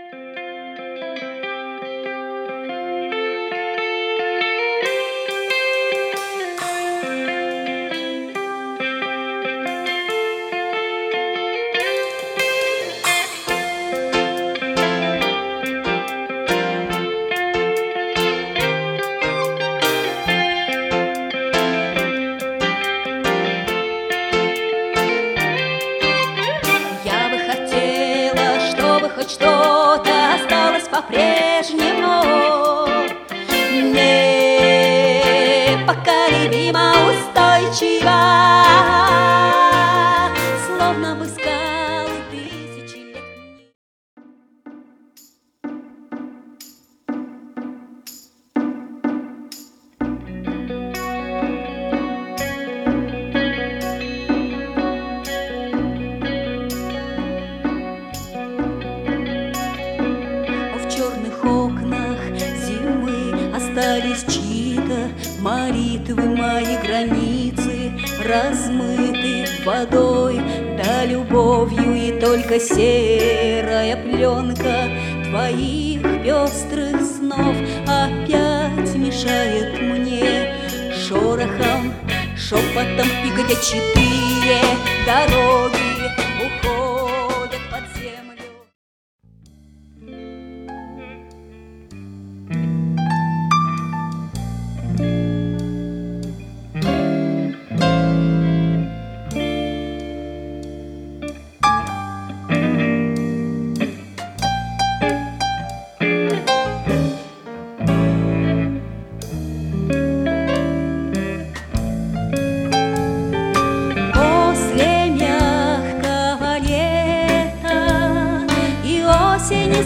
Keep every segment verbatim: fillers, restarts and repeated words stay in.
Хоть что-то осталось по-прежнему, непоколебимо устойчиво, словно бы скалы тысячелетние. Остались чьи-то молитвы, мои границы размыты водой, да любовью, и только серая пленка твоих пестрых снов опять мешает мне шорохом, шепотом, и где четыре дороги уходят под землю. Осени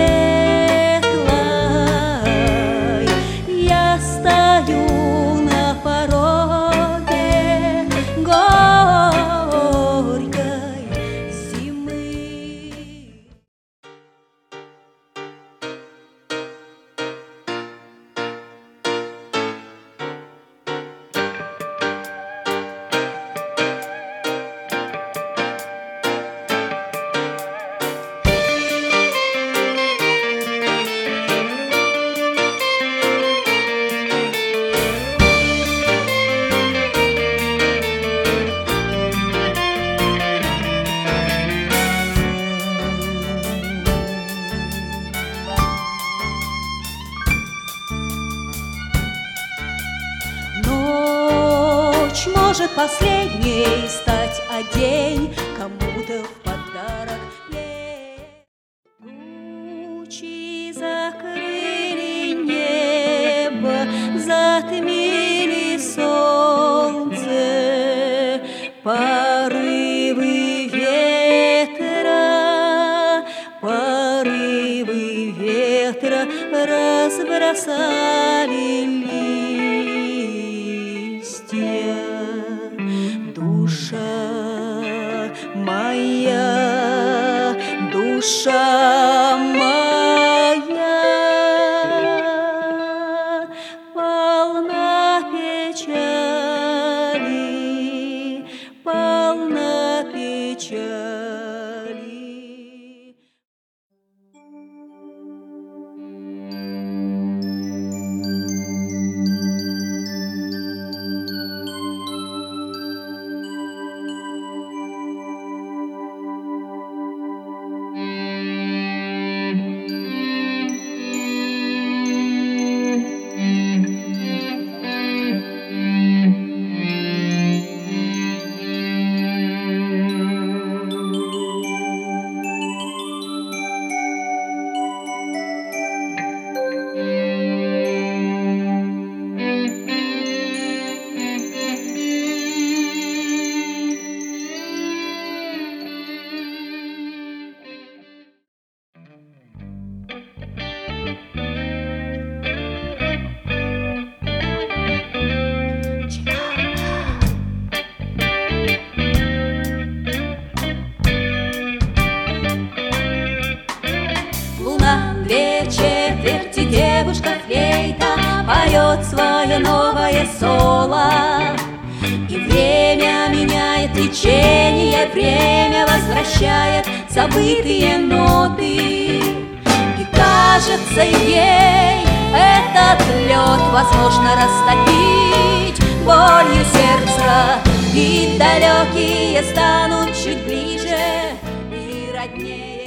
светлой я стою на пороге горькой зимы. Ночь может последней стать, а день кому-то в подарок. Тучи закрыли небо, затмили солнце, порывы ветра, порывы ветра разбросали листья. Душа моя, душа моя, полна печали, полна печали. Две четверти девушка-флейта поет свое новое соло. И время меняет течение, время возвращает забытые ноты. хочется ей этот лед, возможно, растопить болью сердца, и далекие станут чуть ближе и роднее.